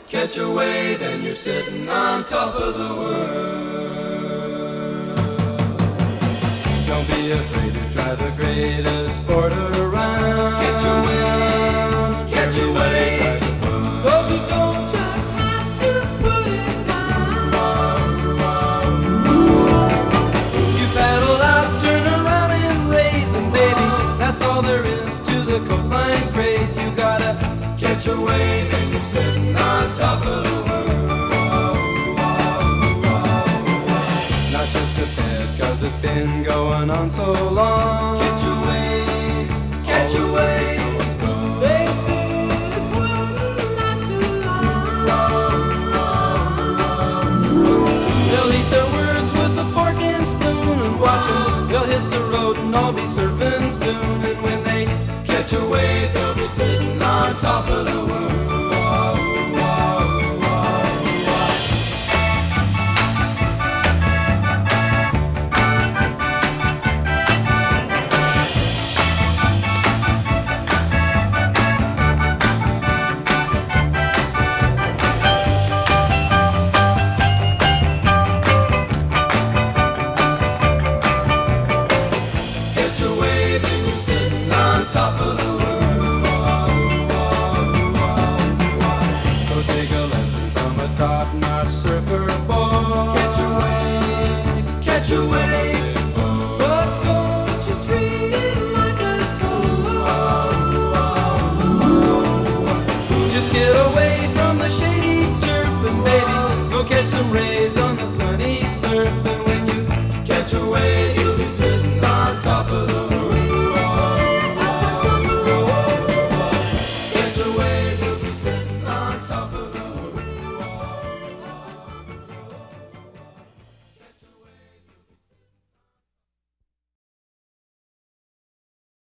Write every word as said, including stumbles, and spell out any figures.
catch a wave and you're sitting on top of the world. Don't be afraid to try the greatest sport around. Catch a wave, catch a wave. Those who don't just have to put it down. You paddle out, turn around and raise, and baby, that's all there is to the coastline craze. You gotta catch a wave and you're sitting on top of the world. Not just a fad, cause it's been going on so long. Catch a wave, catch a wave. They said it wouldn't last too long. They'll eat their words with a fork and spoon and watch them. They'll hit the road and all be surfing soon. And when they catch a wave, they'll be sitting on top of the world. Catch a wave and you're sitting on top of the world. So take a lesson from a top-notch surfer boy. Catch a wave, catch a wave, but don't you treat it like a toy. Just get away from the shady turf and baby, go catch some rays on the sunny surf. And when you catch a wave, you